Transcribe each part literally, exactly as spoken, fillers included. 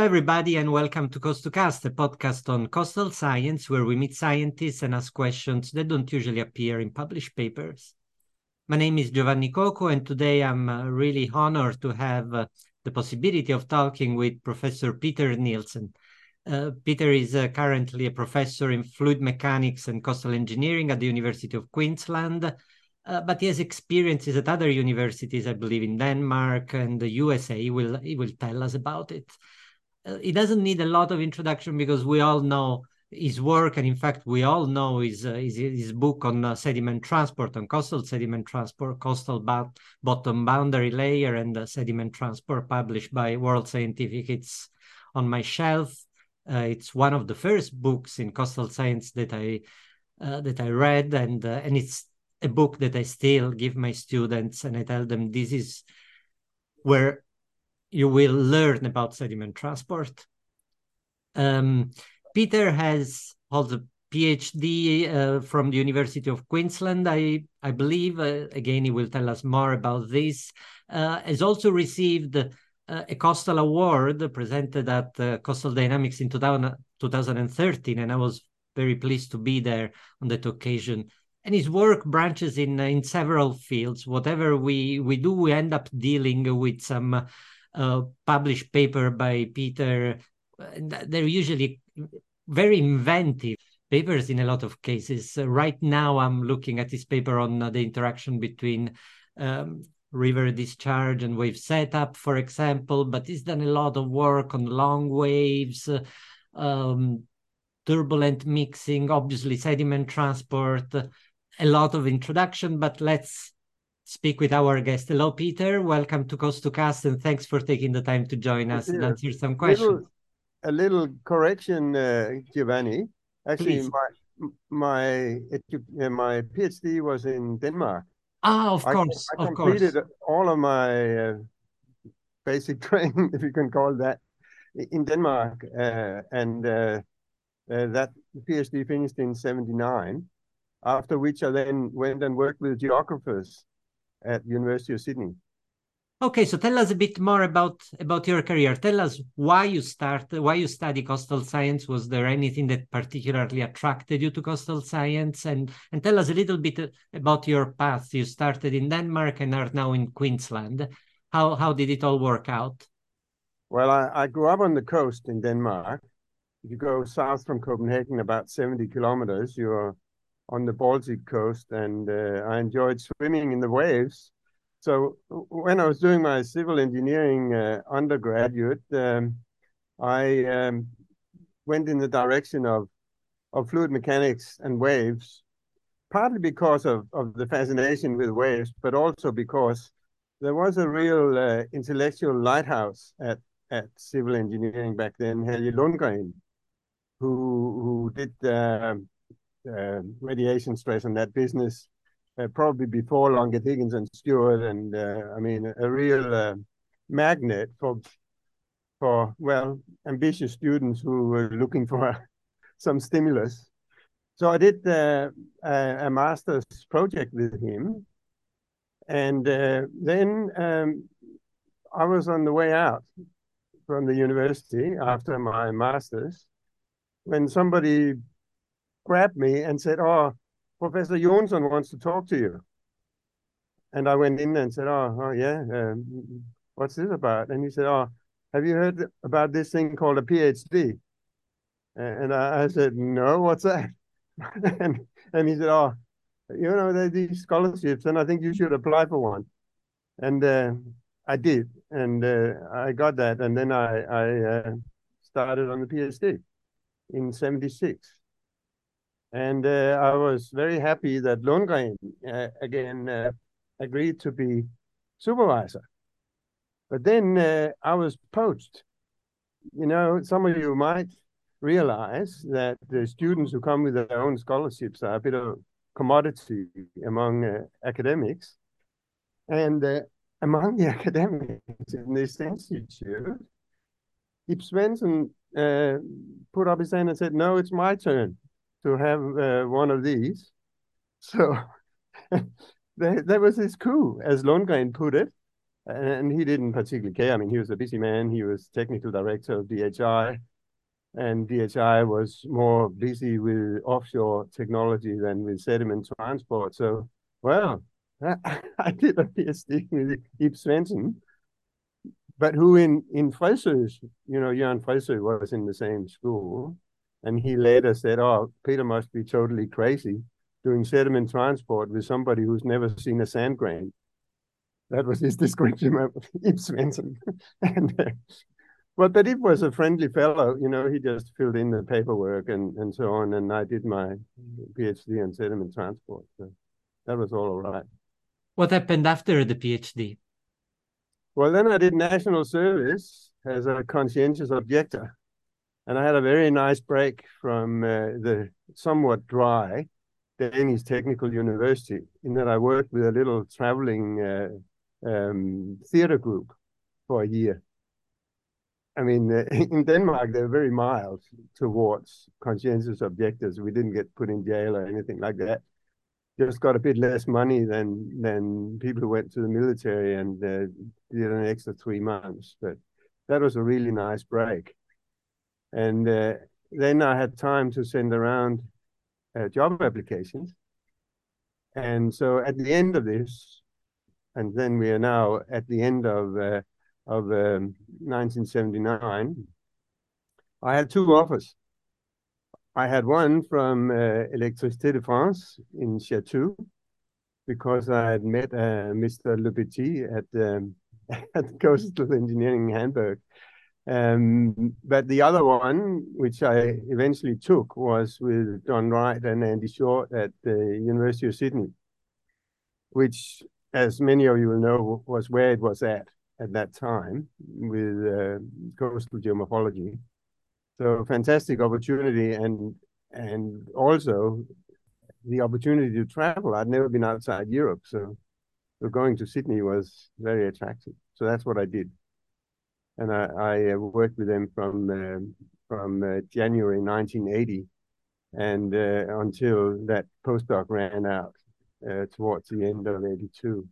everybody, and welcome to Coast to Cast, a podcast on coastal science where we meet scientists and ask questions that don't usually appear in published papers. My name is Giovanni Coco, and today I'm uh, really honored to have uh, the possibility of talking with Professor Peter Nielsen. Uh, Peter is uh, currently a professor in fluid mechanics and coastal engineering at the University of Queensland, uh, but he has experiences at other universities, I believe in Denmark and the U S A. He will, he will tell us about it. Uh, it doesn't need a lot of introduction because we all know his work, and in fact, we all know his uh, his, his book on uh, sediment transport, on coastal sediment transport, coastal bo bottom boundary layer, and uh, sediment transport, published by World Scientific. It's on my shelf. Uh, it's one of the first books in coastal science that I uh, that I read, and uh, and it's a book that I still give my students, and I tell them this is where you will learn about sediment transport. Um, Peter has holds a PhD uh, from the University of Queensland, I, I believe. Uh, again, he will tell us more about this. Uh, has also received uh, a Coastal Award presented at uh, Coastal Dynamics in two thousand thirteen, and I was very pleased to be there on that occasion. And his work branches in, in several fields. Whatever we, we do, we end up dealing with some Uh, published paper by Peter. They're usually very inventive papers in a lot of cases. Uh, right now, I'm looking at this paper on uh, the interaction between um, river discharge and wave setup, for example, but he's done a lot of work on long waves, uh, um, turbulent mixing, obviously sediment transport, uh, a lot of introduction, but let's speak with our guest. Hello, Peter. Welcome to Coast to Cast, and thanks for taking the time to join us and answer some questions. Little, a little correction, uh, Giovanni. Actually, Please. my my uh, my PhD was in Denmark. Ah, of I, course, I of completed course. all of my uh, basic training, if you can call that, in Denmark, uh, and uh, uh, that PhD finished in seventy-nine. After which I then went and worked with geographers at the University of Sydney. Okay, so tell us a bit more about about your career. Tell us why you started, why you study coastal science. Was there anything that particularly attracted you to coastal science? And and tell us a little bit about your path. You started in Denmark and are now in Queensland. How how did it all work out? Well, I, I grew up on the coast in Denmark. If you go south from Copenhagen about seventy kilometers, you're on the Baltic coast, and uh, I enjoyed swimming in the waves. So when I was doing my civil engineering uh, undergraduate, um, I um, went in the direction of, of fluid mechanics and waves, partly because of, of the fascination with waves, but also because there was a real uh, intellectual lighthouse at, at civil engineering back then, Helge Lundgren, who, who did uh, uh, radiation stress on that business, uh, probably before Longet Higgins and Stewart, and uh, I mean a real uh, magnet for for well ambitious students who were looking for some stimulus. So I did uh, a, a master's project with him, and uh, then um, I was on the way out from the university after my master's when somebody grabbed me and said, "Oh, Professor Jonsson wants to talk to you." And I went in and said, "Oh, oh yeah, um, what's this about?" And he said, "Oh, have you heard about this thing called a PhD?" And I, I said, "No, what's that?" and and he said, "Oh, you know, there's these scholarships, and I think you should apply for one." And uh, I did, and uh, I got that, and then I I uh, started on the PhD in seventy-six. And uh, I was very happy that Lundgren uh, again uh, agreed to be supervisor. But then uh, I was poached. You know, some of you might realize that the students who come with their own scholarships are a bit of commodity among uh, academics. And uh, among the academics in this institute, Ib Svensson uh, put up his hand and said, "No, it's my turn to have uh, one of these." So there, there was this coup, as Lundgren put it, and he didn't particularly care. I mean, he was a busy man. He was technical director of D H I, and D H I was more busy with offshore technology than with sediment transport. So, well, I did a PhD with Ib Svensson, but who in, in Frøsøs, you know, Jan Frøsø was in the same school, and he later said, oh, Peter must be totally crazy doing sediment transport with somebody who's never seen a sand grain. That was his description of Ib Svensson. and, uh, but, but Ib was a friendly fellow, you know, he just filled in the paperwork and, and so on, and I did my PhD in sediment transport. So that was all right. What happened after the PhD? Well, then I did national service as a conscientious objector. And I had a very nice break from uh, the somewhat dry Danish Technical University in that I worked with a little traveling uh, um, theater group for a year. I mean, uh, in Denmark, they're very mild towards conscientious objectors. We didn't get put in jail or anything like that. Just got a bit less money than than people who went to the military and uh, did an extra three months. But that was a really nice break. And uh, then I had time to send around uh, job applications. And so at the end of this, and then we are now at the end of uh, of um, nineteen seventy-nine, I had two offers. I had one from uh, Électricité de France in Chatou, because I had met uh, Mister Le Petit at, um, at Coastal Engineering in Hamburg. Um, but the other one, which I eventually took, was with Don Wright and Andy Short at the University of Sydney, which, as many of you will know, was where it was at at that time with uh, coastal geomorphology. So fantastic opportunity, and and also the opportunity to travel. I'd never been outside Europe, so, so going to Sydney was very attractive. So that's what I did. And I, I worked with them from uh, from uh, January nineteen eighty and uh, until that postdoc ran out uh, towards the end of eighty-two.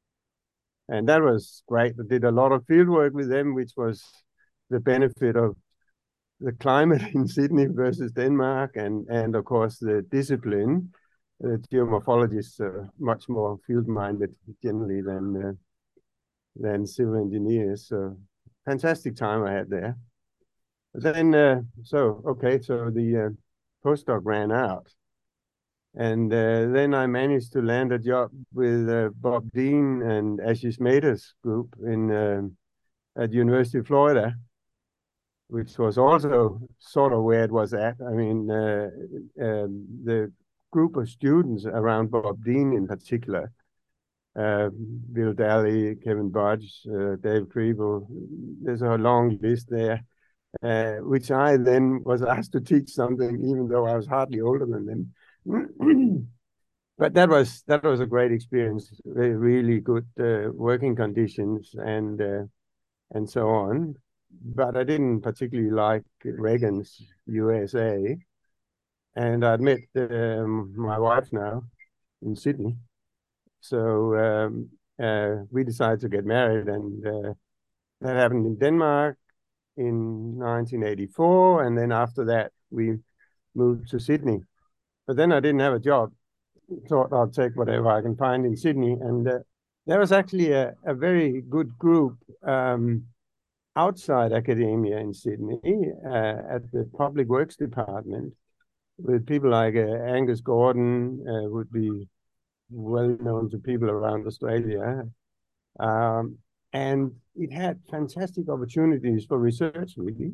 And that was great. I did a lot of field work with them, which was the benefit of the climate in Sydney versus Denmark, and, and of course the discipline. The geomorphologists are much more field-minded generally than, uh, than civil engineers. So fantastic time I had there. But then, uh, so, okay, so the uh, postdoc ran out. And uh, then I managed to land a job with uh, Bob Dean and Ashish Mehta's group in uh, at University of Florida, which was also sort of where it was at. I mean, uh, uh, the group of students around Bob Dean in particular, uh, Bill Daly, Kevin Budge, uh, Dave Kriebel, there's a long list there, uh, which I then was asked to teach something, even though I was hardly older than them. But that was that was a great experience, really good uh, working conditions and uh, and so on. But I didn't particularly like Reagan's U S A. And I'd met um, my wife now in Sydney. So um, uh, we decided to get married, and uh, that happened in Denmark in nineteen eighty-four. And then after that, we moved to Sydney. But then I didn't have a job. Thought I'll take whatever I can find in Sydney. And uh, there was actually a, a very good group um, outside academia in Sydney uh, at the Public Works Department, with people like uh, Angus Gordon, uh, would be well known to people around Australia. Um, and it had fantastic opportunities for research, really,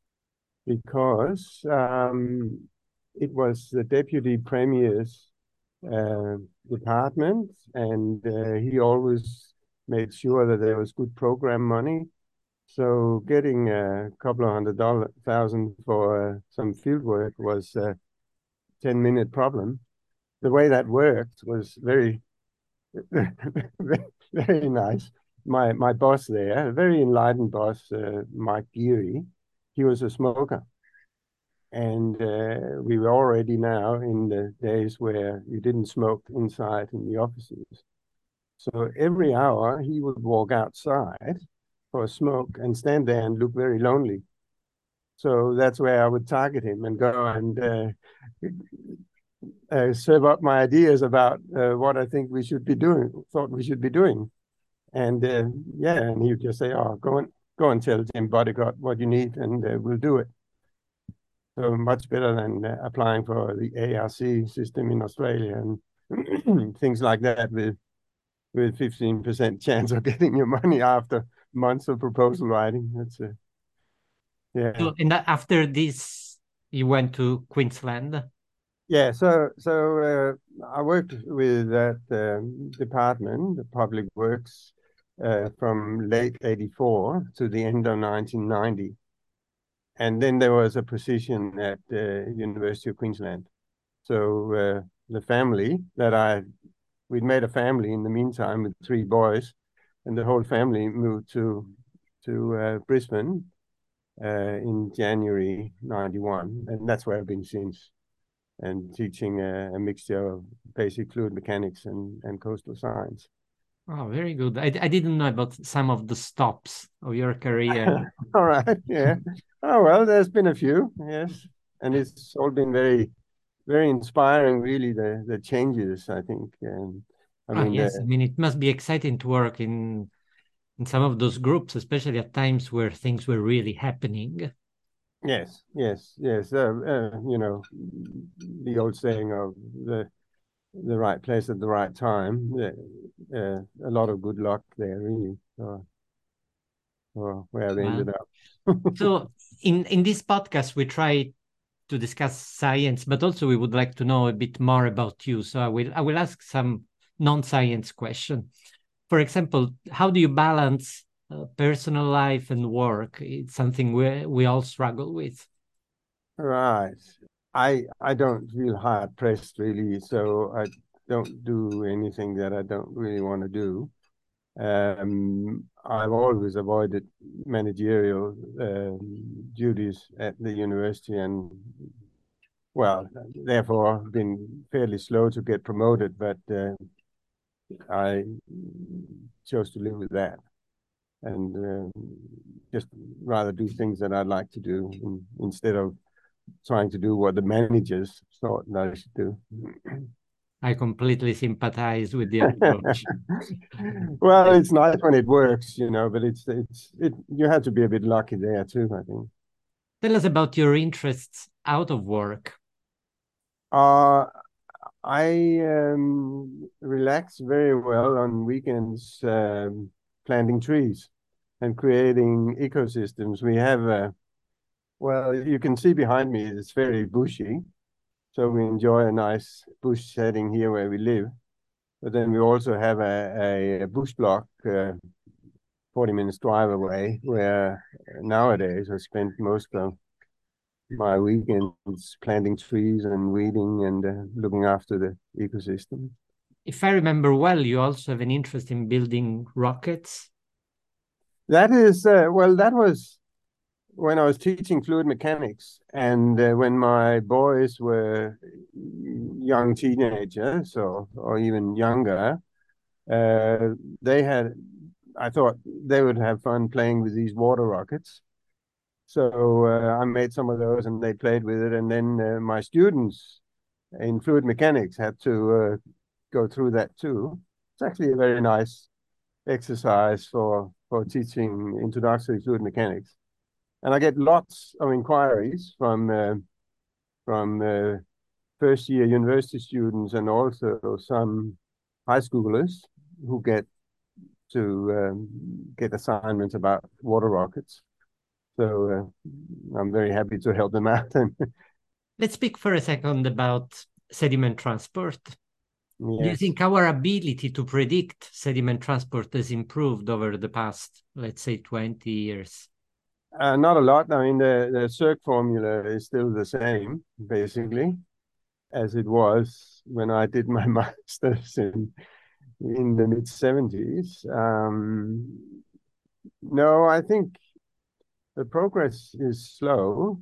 because um, it was the Deputy Premier's uh, department, and uh, he always made sure that there was good program money. So getting a couple of hundred dollar thousand for uh, some field work was a ten minute problem. The way that worked was very, very nice. My my boss there, a very enlightened boss, uh, Mike Geary, he was a smoker. And uh, we were already now in the days where you didn't smoke inside in the offices. So every hour he would walk outside for a smoke and stand there and look very lonely. So that's where I would target him and go and uh, uh, serve up my ideas about uh, what I think we should be doing, thought we should be doing. And uh, yeah, and he would just say, "Oh, go and go and tell Jim Bodycott what you need, and uh, we'll do it." So much better than uh, applying for the A R C system in Australia and things like that with with fifteen percent chance of getting your money after months of proposal writing. That's a yeah. So, and after this, you went to Queensland. Yeah, so so uh, I worked with that um, department, the Public Works, uh, from late eighty-four to the end of nineteen ninety. And then there was a position at the uh, University of Queensland. So uh, the family that I, we'd made a family in the meantime with three boys, and the whole family moved to to uh, Brisbane uh, in January ninety-one, and that's where I've been since, and teaching a, a mixture of basic fluid mechanics and, and coastal science. Oh, very good. I, I didn't know about some of the stops of your career. All right, yeah. Oh, well, there's been a few, yes. And it's all been very, very inspiring, really, the, the changes, I think. And I Ah, mean, yes. I the, mean, it must be exciting to work in in some of those groups, especially at times where things were really happening. yes, yes, yes. Uh, uh, you know, the old saying of the the right place at the right time. Uh, a lot of good luck there, really, for, for where I've Well, ended up. so in in this podcast, we try to discuss science, but also we would like to know a bit more about you. So I will I will ask some non-science question. For example, how do you balance uh, personal life and work? It's something we we all struggle with. Right. I I don't feel hard pressed really, so I don't do anything that I don't really want to do. Um, I've always avoided managerial um, duties at the university, and well, therefore been fairly slow to get promoted. But uh, I chose to live with that, and uh, just rather do things that I'd like to do in, instead of trying to do what the managers thought that I should do. I completely sympathize with the approach. Well, it's nice when it works, you know, but it's it's it you have to be a bit lucky there too, I think. Tell us about your interests out of work. Uh I um, relax very well on weekends, um, planting trees and creating ecosystems. We have a, well, you can see behind me, it's very bushy. So we enjoy a nice bush setting here where we live. But then we also have a, a, a bush block uh, forty minutes drive away, where nowadays I spend most of my weekends planting trees and weeding and uh, looking after the ecosystem. If I remember well, you also have an interest in building rockets. That is, uh, well, that was when I was teaching fluid mechanics, and uh, when my boys were young teenagers or, or even younger, uh, they had, I thought they would have fun playing with these water rockets. So uh, I made some of those and they played with it. And then uh, my students in fluid mechanics had to uh, go through that too. It's actually a very nice exercise for, for teaching introductory fluid mechanics. And I get lots of inquiries from uh, from uh, first year university students and also some high schoolers who get to um, get assignments about water rockets. So uh, I'm very happy to help them out. Let's speak for a second about sediment transport. Do you Yes. think our ability to predict sediment transport has improved over the past, let's say, twenty years? Uh, not a lot. I mean, the, the Circ formula is still the same, basically, as it was when I did my master's in in the mid seventies. Um, no, I think the progress is slow,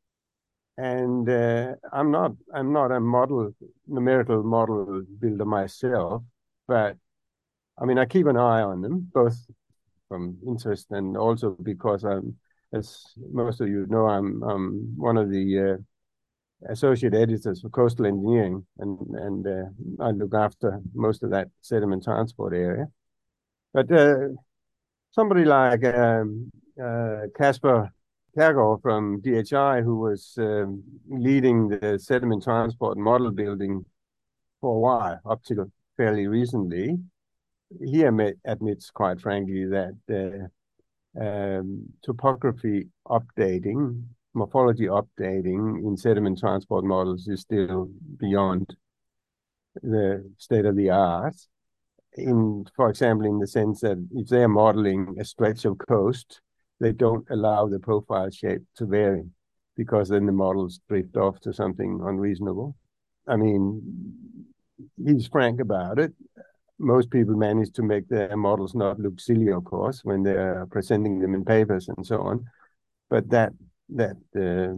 and uh, I'm not I'm not a model numerical model builder myself, but I mean, I keep an eye on them, both from interest and also because I'm, as most of you know, I'm, I'm one of the uh, associate editors for Coastal Engineering, and and uh, I look after most of that sediment transport area. But uh, somebody like um, uh, Kasper Kærgaard from D H I, who was um, leading the sediment transport model building for a while, up to fairly recently, he admit, admits quite frankly that uh, um, topography updating, morphology updating in sediment transport models is still beyond the state of the art. In, for example, in the sense that if they are modeling a stretch of coast, they don't allow the profile shape to vary because then the models drift off to something unreasonable. I mean, he's frank about it. Most people manage to make their models not look silly, of course, when they're presenting them in papers and so on. But that that uh,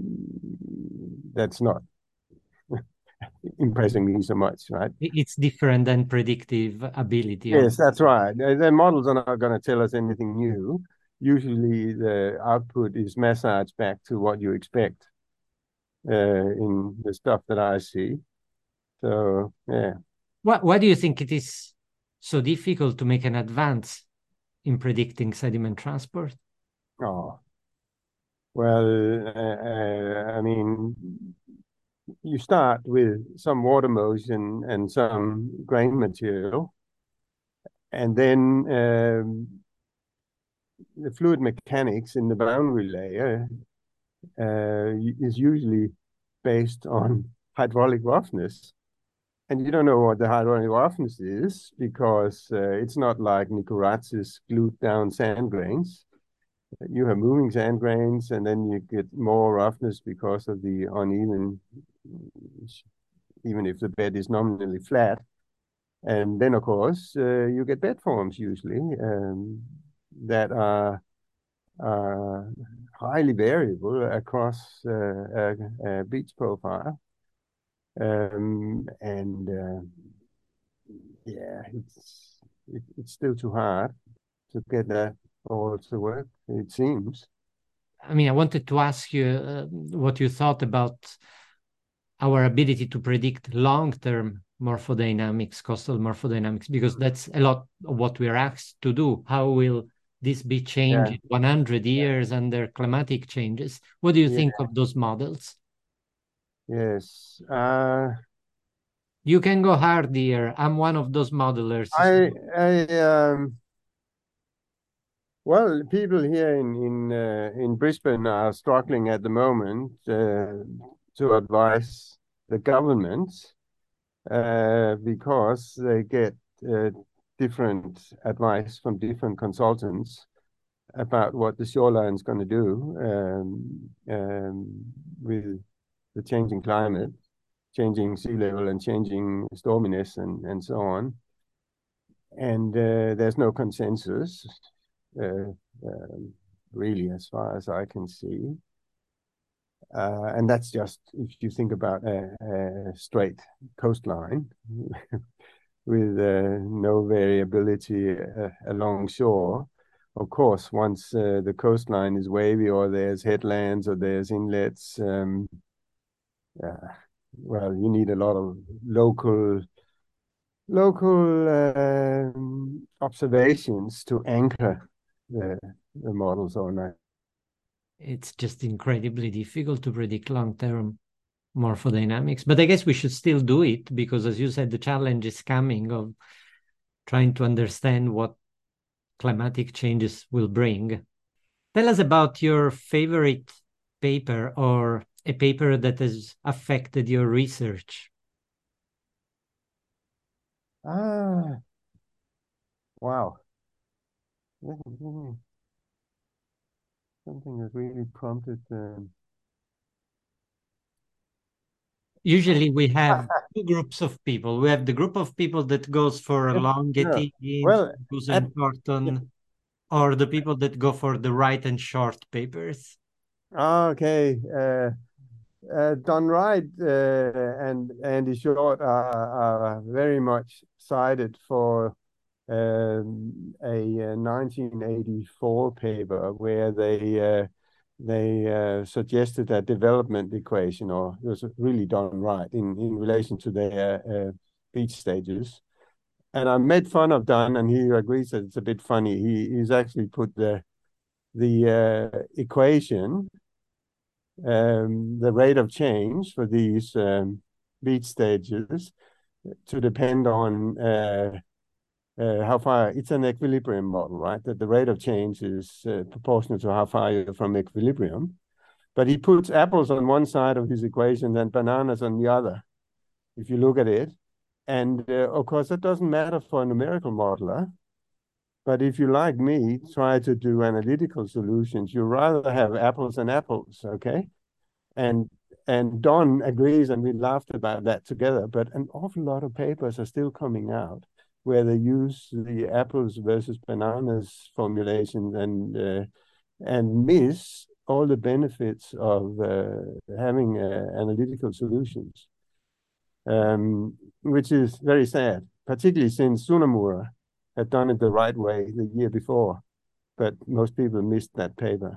that's not impressing me so much, right? It's different than predictive ability. Yes, that's right. The, the models are not going to tell us anything new. Usually the output is massaged back to what you expect uh, in the stuff that I see. So, yeah. Why, why do you think it is so difficult to make an advance in predicting sediment transport? Oh, well, uh, uh, I mean, you start with some water motion and some grain material, and then um, the fluid mechanics in the boundary layer uh, is usually based on hydraulic roughness. And you don't know what the hydraulic roughness is because uh, it's not like Nicoraz's glued down sand grains. You have moving sand grains, and then you get more roughness because of the uneven, even if the bed is nominally flat. And then, of course, uh, you get bed forms usually um, that are, are highly variable across uh, a, a beach profile. Um, and uh, yeah, it's it, it's still too hard to get that all to work, it seems. I mean, I wanted to ask you uh, what you thought about our ability to predict long-term morphodynamics, coastal morphodynamics, because that's a lot of what we're asked to do. How will this be changed Yeah. in one hundred years under climatic changes? What do you Yeah. think of those models? Yes. Uh, You can go hard here. I'm one of those modelers. I, I, um, well, people here in in uh, in Brisbane are struggling at the moment uh, to advise the government uh, because they get uh, different advice from different consultants about what the shoreline is going to do um, um, with the changing climate, changing sea level, and changing storminess, and and so on. And uh, there's no consensus, uh, um, really, as far as I can see. Uh, and that's just if you think about a, a straight coastline with uh, no variability uh, along shore. Of course, once uh, the coastline is wavy or there's headlands or there's inlets, um, uh, well, you need a lot of local local um, observations to anchor the, the models on that. It's just incredibly difficult to predict long-term morphodynamics. But I guess we should still do it because, as you said, the challenge is coming of trying to understand what climatic changes will bring. Tell us about your favorite paper or a paper that has affected your research. Ah, wow. Something that really prompted. Um... Usually we have two groups of people. We have the group of people that goes for Yeah, long yeah. getting, Well, goes at, and shorten, or the people that go for the right and short papers. okay. Uh, uh, Don Wright uh, and Andy Short are, are very much cited for um, a, a nineteen eighty-four paper where they uh, they uh, suggested a development equation, or it was really done right in, in relation to their uh, beach stages. And I made fun of Don, and he agrees that it's a bit funny. He, he's actually put the the uh, equation, um, the rate of change for these um, beach stages, to depend on uh, uh, how far. It's an equilibrium model, right? That the rate of change is uh, proportional to how far you're from equilibrium. But he puts apples on one side of his equation and bananas on the other, if you look at it. And uh, of course, that doesn't matter for a numerical modeler. But if you, like me, try to do analytical solutions, you rather have apples and apples, okay? And and Don agrees, and we laughed about that together. But an awful lot of papers are still coming out where they use the apples versus bananas formulation and uh, and miss all the benefits of uh, having uh, analytical solutions, um, which is very sad, particularly since Sunamura had done it the right way the year before, but most people missed that paper.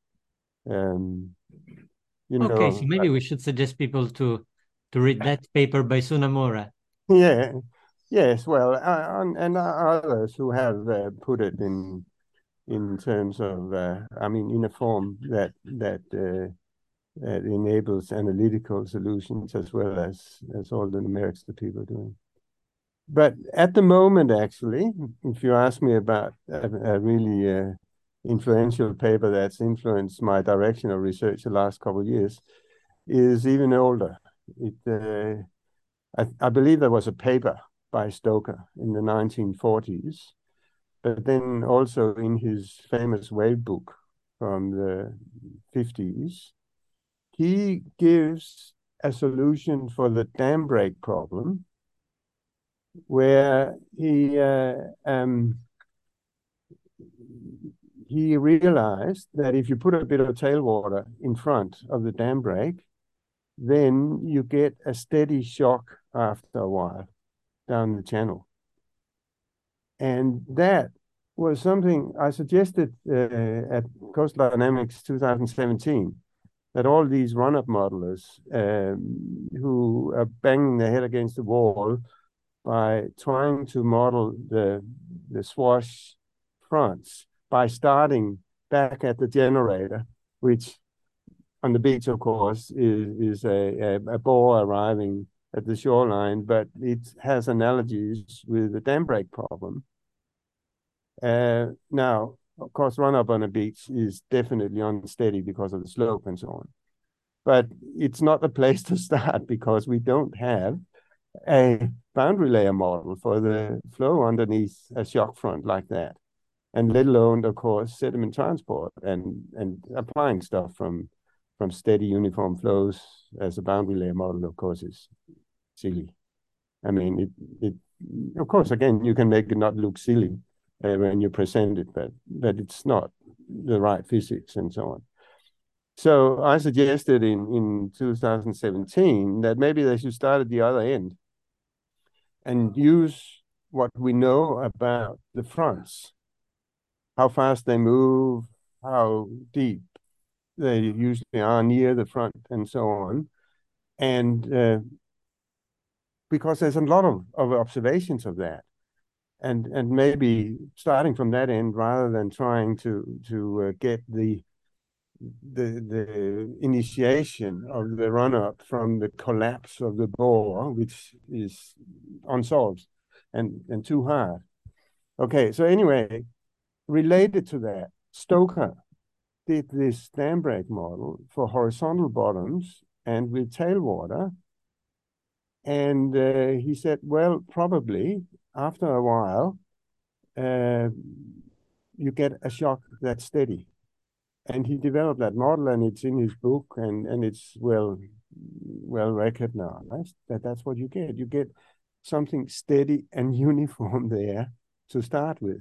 Um, you know, Okay, so maybe we should suggest people to to read that paper by Sunamura. Yeah, yes, well, uh, and, and others who have uh, put it in in terms of, uh, I mean, in a form that that uh, that enables analytical solutions as well as as all the numerics that people are doing. But at the moment, actually, if you ask me about a, a really uh, influential paper that's influenced my direction of research the last couple of years, is even older. It, uh, I, I believe there was a paper by Stoker in the nineteen forties, but then also in his famous wave book from the fifties, he gives a solution for the dam break problem, where he uh, um, he realized that if you put a bit of tailwater in front of the dam break, then you get a steady shock after a while down the channel. And that was something I suggested uh, at Coastal Dynamics two thousand seventeen, that all these run-up modelers um, who are banging their head against the wall by trying to model the, the swash fronts by starting back at the generator, which on the beach, of course, is, is a, a, a bore arriving at the shoreline, but it has analogies with the dam break problem. Uh, now, of course, run up on a beach is definitely unsteady because of the slope and so on. But it's not the place to start because we don't have a boundary layer model for the flow underneath a shock front like that. And let alone, of course, sediment transport and, and applying stuff from, from steady uniform flows as a boundary layer model, of course, is silly. I mean, it, it of course, again, you can make it not look silly uh, when you present it, but, but it's not the right physics and so on. So I suggested in, in two thousand seventeen that maybe they should start at the other end and use what we know about the fronts, how fast they move, how deep they usually are near the front and so on. And uh, because there's a lot of, of observations of that. And, and maybe starting from that end rather than trying to, to uh, get the the the initiation of the run-up from the collapse of the bore, which is unsolved and, and too hard. Okay, so anyway, related to that, Stoker did this dam break model for horizontal bottoms and with tailwater. And uh, he said, well, probably after a while, uh, you get a shock that's steady. And he developed that model, and it's in his book, and, and it's well well recognized that that's what you get. You get something steady and uniform there to start with.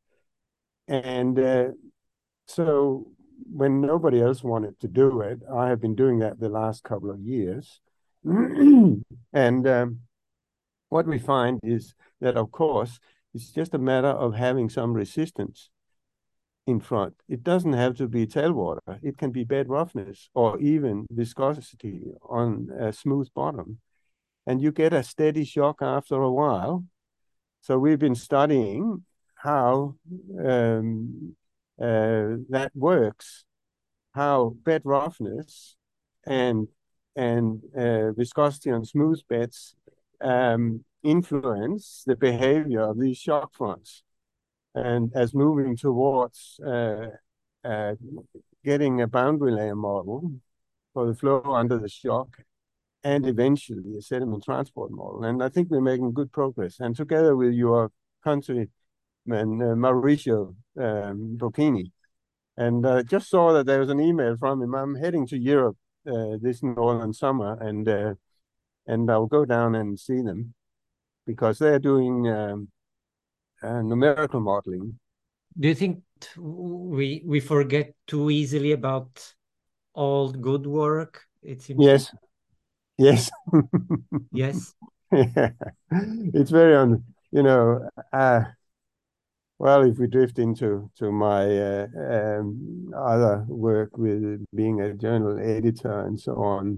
And uh, so when nobody else wanted to do it, I have been doing that the last couple of years. And um, what we find is that, of course, It's just a matter of having some resistance in front. It doesn't have to be tailwater. It can be bed roughness or even viscosity on a smooth bottom. And you get a steady shock after a while. So we've been studying how um, uh, that works, how bed roughness and and uh, viscosity on smooth beds um, influence the behavior of these shock fronts. And as moving towards uh, uh, getting a boundary layer model for the flow under the shock, and eventually a sediment transport model. And I think we're making good progress. And together with your countryman, uh, Mauricio um, Bocchini, and uh, just saw that there was an email from him. I'm heading to Europe uh, this northern summer, and uh, and I'll go down and see them because they're doing um, uh, numerical modeling. Do you think we we forget too easily about all good work? It seems. Yes, like... yes, yes. Yeah. It's very on. You know, uh, well, if we drift into to my uh, um, other work with being a journal editor and so on,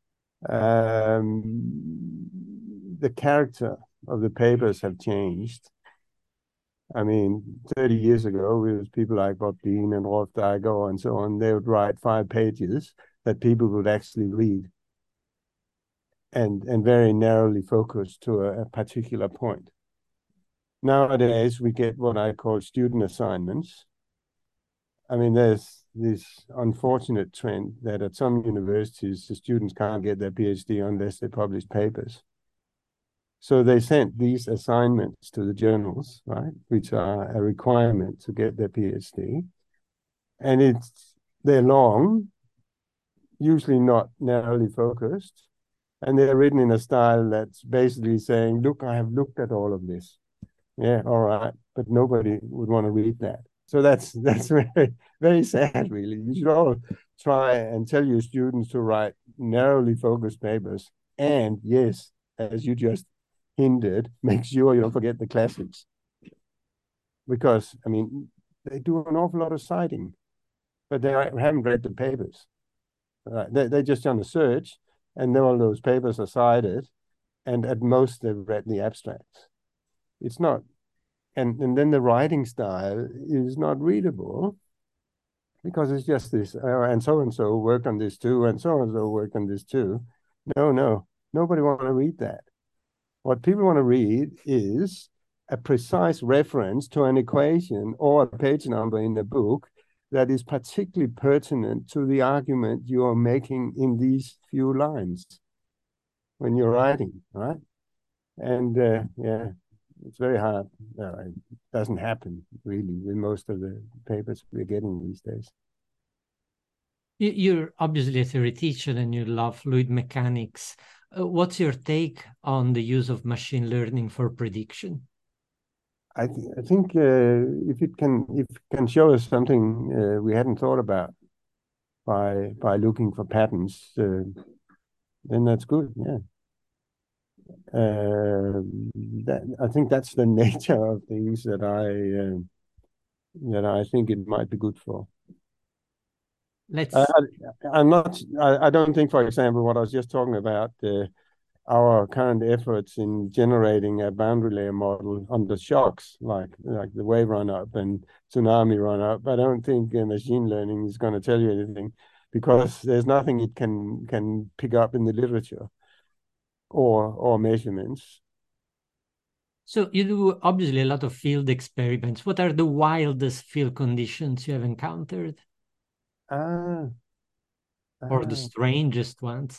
um, the character of the papers have changed. I mean, thirty years ago, it was people like Bob Dean and Rolf Daigo and so on. They would write five pages that people would actually read, and and very narrowly focused to a, a particular point. Nowadays, we get what I call student assignments. I mean, there's this unfortunate trend that at some universities, the students can't get their PhD unless they publish papers. So they sent these assignments to the journals, right, which are a requirement to get their PhD. And it's they're long, usually not narrowly focused, and they're written in a style that's basically saying, look, I have looked at all of this. Yeah, all right, but nobody would want to read that. So that's that's very, very sad, really. You should all try and tell your students to write narrowly focused papers. And yes, as you just hinted, make sure you don't forget the classics. Because, I mean, they do an awful lot of citing, but they haven't read the papers. Uh, they, they're just on a search, and all those papers are cited, and at most they've read the abstracts. It's not, and, and then the writing style is not readable because it's just this, uh, and so-and-so worked on this too, and so-and-so worked on this too. No, no, nobody want to read that. What people want to read is a precise reference to an equation or a page number in the book that is particularly pertinent to the argument you are making in these few lines when you're writing, right? And uh, yeah, it's very hard. No, it doesn't happen really with most of the papers we're getting these days. You're obviously a theoretician and you love fluid mechanics. Uh, what's your take on the use of machine learning for prediction? I, th I think uh, if it can if it can show us something uh, we hadn't thought about by by looking for patterns, uh, then that's good. Yeah. Uh, that, I think that's the nature of things that I uh, that I think it might be good for. Let's. I, I'm not. I, I don't think, for example, what I was just talking about, uh, our current efforts in generating a boundary layer model under shocks, like like the wave run up and tsunami run up. I don't think uh, machine learning is going to tell you anything because there's nothing it can can pick up in the literature or or measurements. So you do obviously a lot of field experiments. What are the wildest field conditions you have encountered? Ah, or the ah. strangest ones?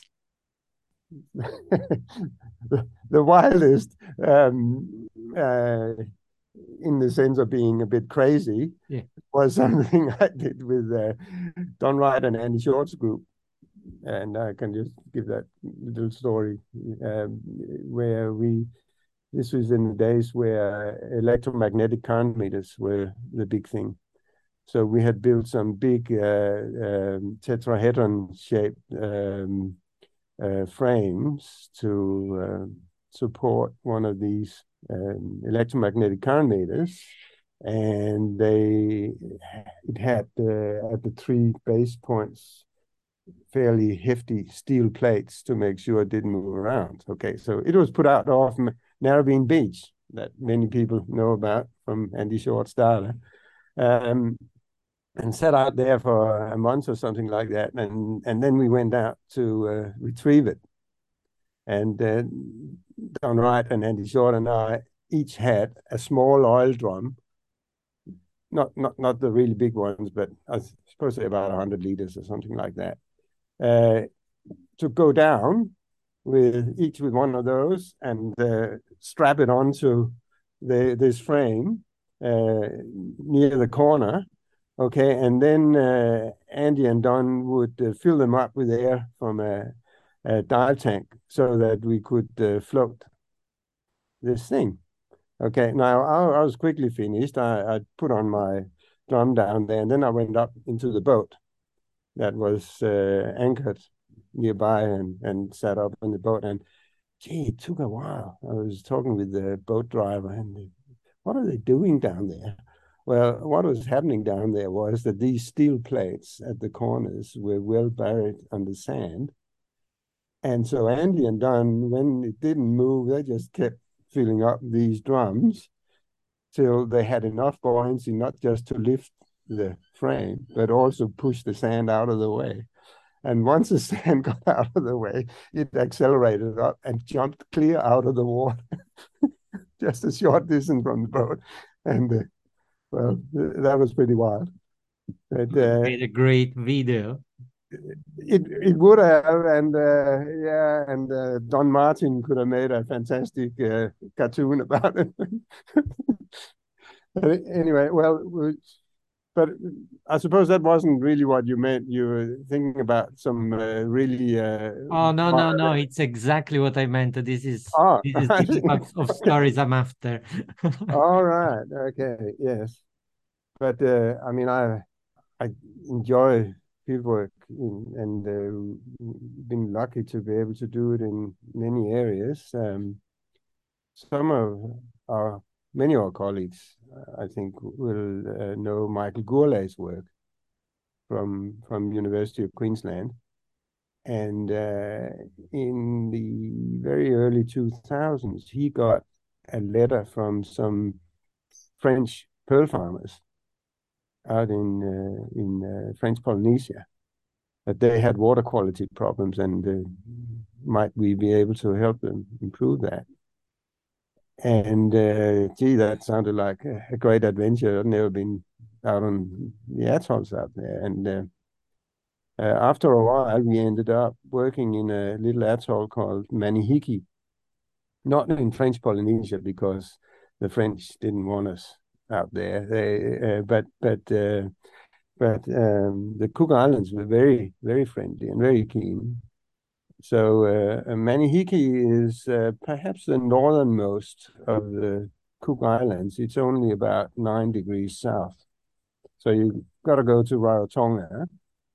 the, the wildest, um, uh, in the sense of being a bit crazy, yeah. was something I did with uh, Don Wright and Andy Short's group. And I can just give that little story um, where we, this was in the days where electromagnetic current meters were the big thing. So we had built some big uh, um, tetrahedron-shaped um, uh, frames to uh, support one of these um, electromagnetic current meters, and they it had uh, at the three base points fairly hefty steel plates to make sure it didn't move around. Okay, so it was put out off Narrabeen Beach that many people know about from Andy Short's data, um, and sat out there for a month or something like that, and and then we went out to uh, retrieve it. And uh, Don Wright and Andy Short and I each had a small oil drum, not not not the really big ones, but I suppose they're about one hundred liters or something like that, uh, to go down with each with one of those and uh, strap it onto the this frame uh, near the corner. Okay, and then uh, Andy and Don would uh, fill them up with air from a, a dive tank so that we could uh, float this thing. Okay, now I, I was quickly finished. I, I put on my drum down there, and then I went up into the boat that was uh, anchored nearby and, and sat up in the boat. And gee, it took a while. I was talking with the boat driver, and what are they doing down there? Well, what was happening down there was that these steel plates at the corners were well buried under sand. And so Andy and Don, when it didn't move, they just kept filling up these drums till they had enough buoyancy, not just to lift the frame, but also push the sand out of the way. And once the sand got out of the way, it accelerated up and jumped clear out of the water, just a short distance from the boat. And uh, well, that was pretty wild. But, uh, made a great video. It it would have, and uh, yeah, and uh, Don Martin could have made a fantastic uh, cartoon about it. Anyway, well, but I suppose that wasn't really what you meant. You were thinking about some uh, really. Uh, Oh no, no, no! It's exactly what I meant. This is oh, this is the type of, of stories I'm after. all right, okay, yes, but uh, I mean, I I enjoy fieldwork and uh, been lucky to be able to do it in many areas. Um, some of our many of our colleagues, uh, I think, will uh, know Michael Gourlay's work from from University of Queensland. And uh, in the very early two thousands, he got a letter from some French pearl farmers out in uh, in uh, French Polynesia that they had water quality problems, and uh, might we be able to help them improve that? And uh, gee, that sounded like a, a great adventure. I've never been out on the atolls out there, and uh, uh, after a while, we ended up working in a little atoll called Manihiki, not in French Polynesia because the French didn't want us out there. They, uh, but but uh, but um, the Cook Islands were very very friendly and very keen. So uh, Manihiki is uh, perhaps the northernmost of the Cook Islands. It's only about nine degrees south. So you've got to go to Rarotonga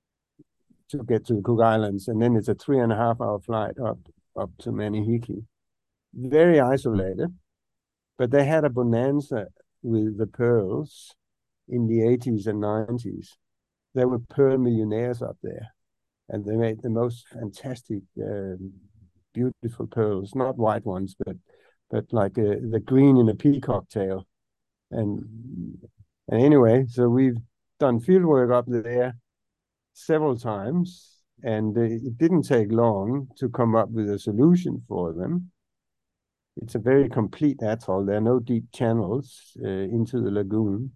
to get to the Cook Islands, and then it's a three and a half hour flight up up to Manihiki. Very isolated, but they had a bonanza with the pearls in the eighties and nineties. There were pearl millionaires up there, and they made the most fantastic, uh, beautiful pearls, not white ones, but but like uh, the green in a peacock tail. And, and anyway, so we've done field work up there several times, and uh, it didn't take long to come up with a solution for them. It's a very complete atoll. There are no deep channels uh, into the lagoon.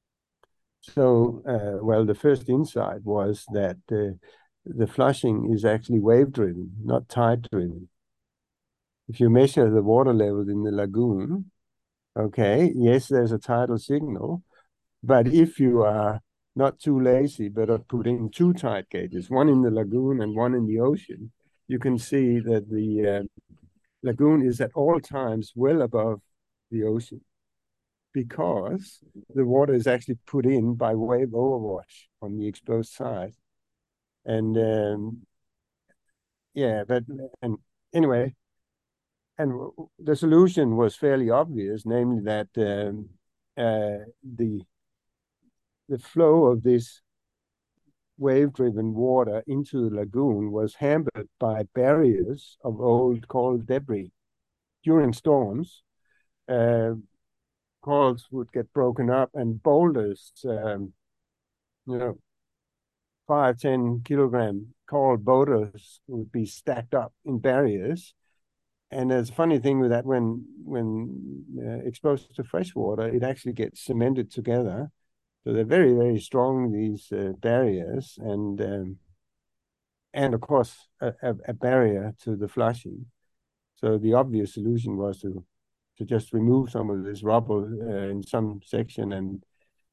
So, uh, well, the first insight was that uh, the flushing is actually wave-driven, not tide-driven. If you measure the water level in the lagoon, okay, yes, there's a tidal signal, but if you are not too lazy, but are putting two tide gauges, one in the lagoon and one in the ocean, you can see that the uh, lagoon is at all times well above the ocean because the water is actually put in by wave overwash on the exposed side. And um, yeah, but and anyway, and the solution was fairly obvious, namely that um, uh, the the flow of this wave-driven water into the lagoon was hampered by barriers of old coral debris. During storms, uh, corals would get broken up, and boulders, um, you know, five, ten kilogram coral boulders would be stacked up in barriers. And there's a funny thing with that, when when uh, exposed to fresh water, it actually gets cemented together. So they're very, very strong, these uh, barriers, and um, and of course a, a, a barrier to the flushing. So the obvious solution was to to just remove some of this rubble uh, in some section, and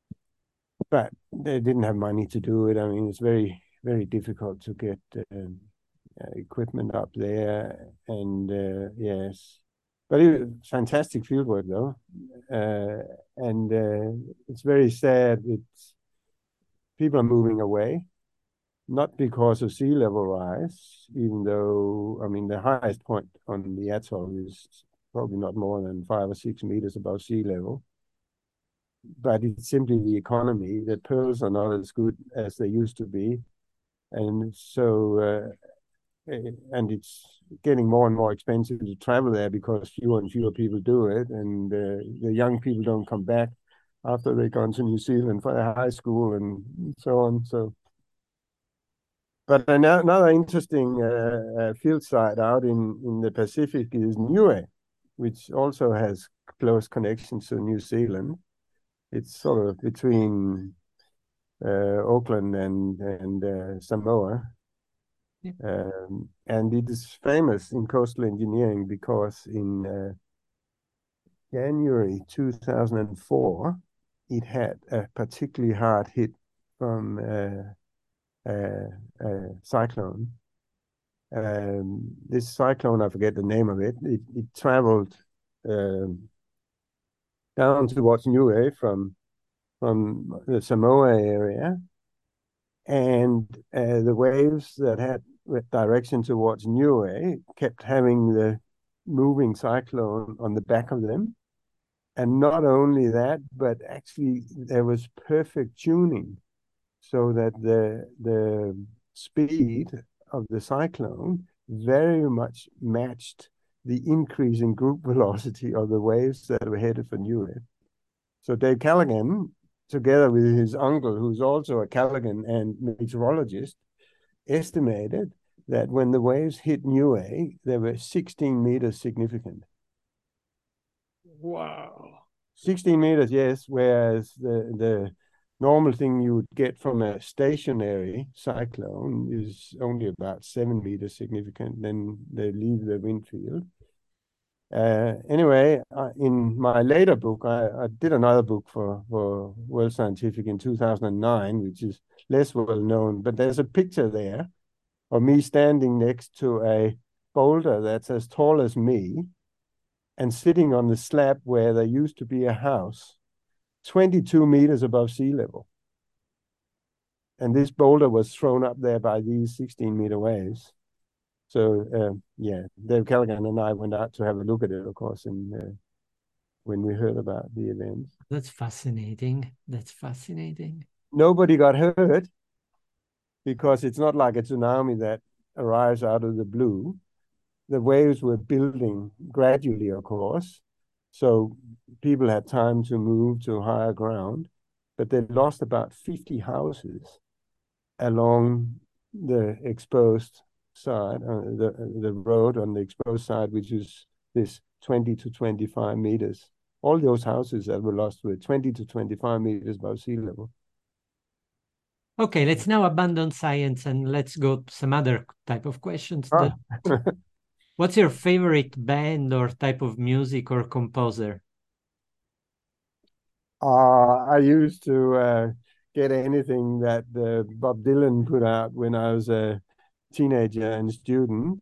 but they didn't have money to do it. I mean, it's very, very difficult to get um, uh, equipment up there, and uh, yes, but it was fantastic fieldwork though, uh, and uh, it's very sad. It's people are moving away, not because of sea level rise, even though, I mean, the highest point on the atoll is probably not more than five or six meters above sea level. But it's simply the economy. The pearls are not as good as they used to be. And so, uh, and it's getting more and more expensive to travel there because fewer and fewer people do it. And uh, the young people don't come back after they've gone to New Zealand for their high school and so on. So, but another interesting uh, uh, field site out in, in the Pacific is Niue, which also has close connections to New Zealand. It's sort of between uh, Auckland and, and uh, Samoa. Yeah. Um, and it is famous in coastal engineering because in uh, January two thousand four, it had a particularly hard hit from uh, Uh, uh, cyclone. Um, this cyclone, I forget the name of it, it, it traveled um, down towards Niue from, from the Samoa area, and uh, the waves that had direction towards Niue kept having the moving cyclone on the back of them. And not only that, but actually there was perfect tuning, so that the the speed of the cyclone very much matched the increase in group velocity of the waves that were headed for Niue. So Dave Callaghan, together with his uncle, who's also a Callaghan and meteorologist, estimated that when the waves hit Niue, they were sixteen meters significant. Wow. sixteen meters, yes, whereas the, the normal thing you would get from a stationary cyclone is only about seven meters significant. Then they leave the wind field. Uh, anyway, uh, in my later book, I, I did another book for, for World Scientific in two thousand nine, which is less well known, but there's a picture there of me standing next to a boulder that's as tall as me and sitting on the slab where there used to be a house, twenty-two meters above sea level. And this boulder was thrown up there by these sixteen meter waves. So, uh, yeah, Dave Callaghan and I went out to have a look at it, of course, and uh, when we heard about the event. That's fascinating. That's fascinating. Nobody got hurt because it's not like a tsunami that arrives out of the blue. The waves were building gradually, of course. So people had time to move to higher ground, but they lost about fifty houses along the exposed side, uh, the, the road on the exposed side, which is this twenty to twenty-five meters. All those houses that were lost were twenty to twenty-five meters above sea level. Okay, let's now abandon science and let's go to some other type of questions. Ah. The, what's your favorite band or type of music or composer? Uh, I used to uh, get anything that uh, Bob Dylan put out when I was a teenager and student.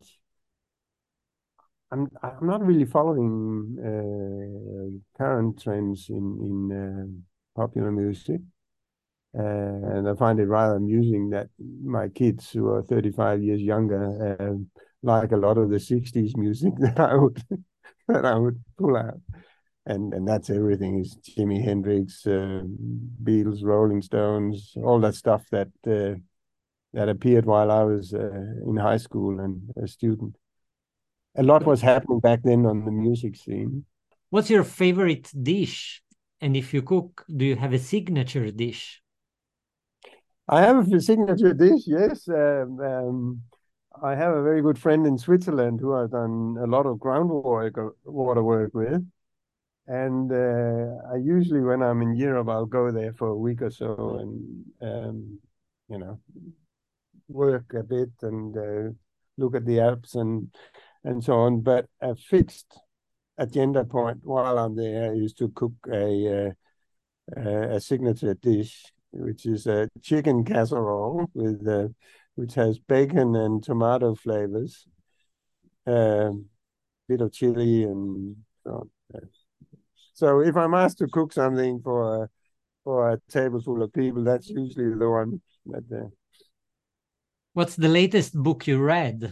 I'm I'm not really following uh, current trends in in uh, popular music, uh, and I find it rather amusing that my kids, who are thirty-five years younger, uh, like a lot of the sixties music that I would that I would pull out. And and that's everything is Jimi Hendrix, uh, Beatles, Rolling Stones, all that stuff that uh, that appeared while I was uh, in high school and a student. A lot was happening back then on the music scene. What's your favorite dish? And if you cook, do you have a signature dish? I have a signature dish, yes. Um, um, I have a very good friend in Switzerland who I've done a lot of groundwater water work with. And uh, I usually, when I'm in Europe, I'll go there for a week or so and, um, you know, work a bit and uh, look at the Alps and and so on. But a fixed agenda point while I'm there is to cook a uh, a signature dish, which is a chicken casserole with uh, which has bacon and tomato flavors, a uh, bit of chili and so on. So if I'm asked to cook something for a, for a table full of people, that's usually the one that. Uh, What's the latest book you read?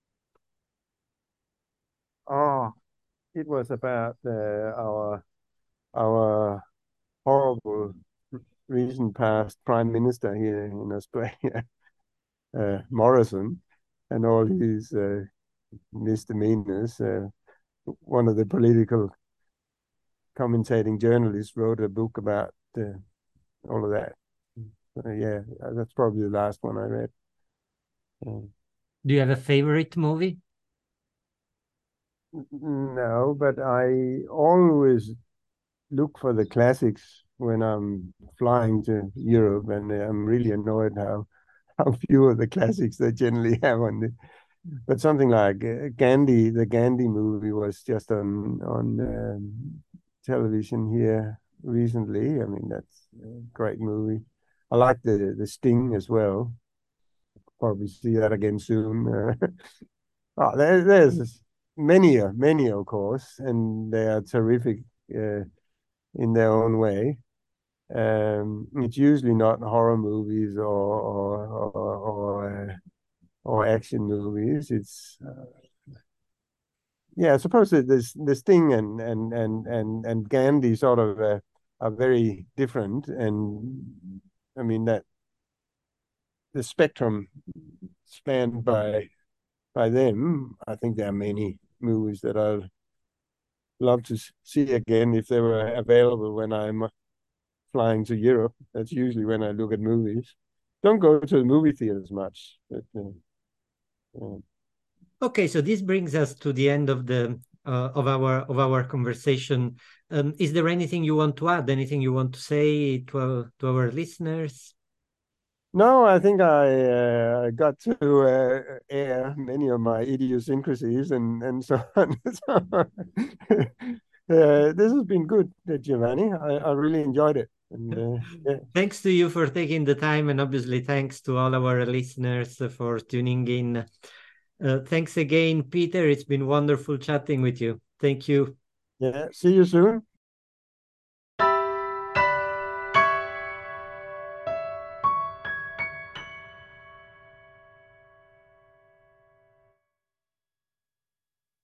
Oh, it was about uh, our our horrible recent past prime minister here in Australia, uh, Morrison, and all his uh, misdemeanors. Uh, one of the political commentating journalists wrote a book about uh, all of that. Uh, yeah, that's probably the last one I read. Uh, Do you have a favorite movie? No, but I always look for the classics when I'm flying to Europe, and I'm really annoyed how how few of the classics they generally have on the. But something like uh, Gandhi, the Gandhi movie was just on on um, television here recently. I mean, that's a great movie. I like the the Sting as well. Probably see that again soon. Uh, oh, there, there's many, many, of course, and they are terrific uh, in their own way. Um, it's usually not horror movies or or or or, uh, or action movies. It's uh, yeah, I suppose that this this thing and and and and and Gandhi sort of uh, are very different, and I mean that the spectrum spanned by by them. I think there are many movies that I'd love to see again if they were available when I'm flying to Europe. That's usually when I look at movies. Don't go to the movie theaters much. But, uh, uh, Okay, so this brings us to the end of the uh, of our of our conversation. Um, is there anything you want to add? Anything you want to say to our, to our listeners? no, I think I uh, got to uh, air many of my idiosyncrasies and and so on. So, uh, this has been good, uh, Giovanni. I, I really enjoyed it. And uh, yeah. Thanks to you for taking the time, and obviously thanks to all our listeners for tuning in. Uh, thanks again, Peter. It's been wonderful chatting with you. Thank you. Yeah. See you soon.